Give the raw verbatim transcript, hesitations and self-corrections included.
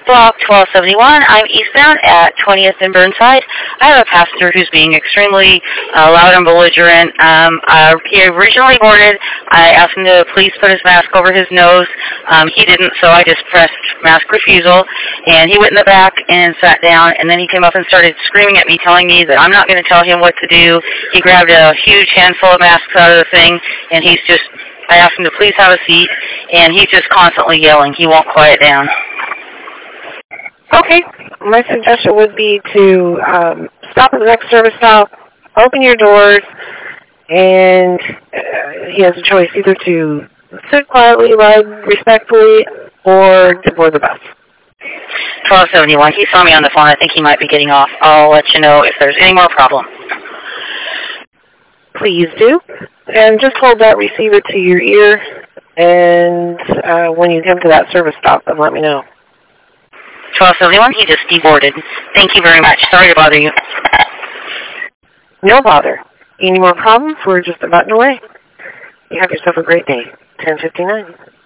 Block twelve seventy-one, I'm eastbound at twentieth and Burnside. I have a passenger who's being extremely uh, loud and belligerent. Um, uh, he originally boarded. I asked him to please put his mask over his nose. Um, he didn't, so I just pressed mask refusal. And he went in the back and sat down, and then he came up and started screaming at me, telling me that I'm not going to tell him what to do. He grabbed a huge handful of masks out of the thing, and he's just, I asked him to please have a seat, and he's just constantly yelling. He won't quiet down. Okay. My suggestion would be to um, stop at the next service stop, open your doors, and uh, he has a choice either to sit quietly, ride respectfully, or to board the bus. twelve seventy-one. He saw me on the phone. I think he might be getting off. I'll let you know if there's any more problem. Please do. And just hold that receiver to your ear, and uh, when you come to that service stop, then let me know. twelve seventy-one, he just deboarded. Thank you very much. Sorry to bother you. No bother. Any more problems? We're just a button away. You have yourself a great day. ten fifty-nine.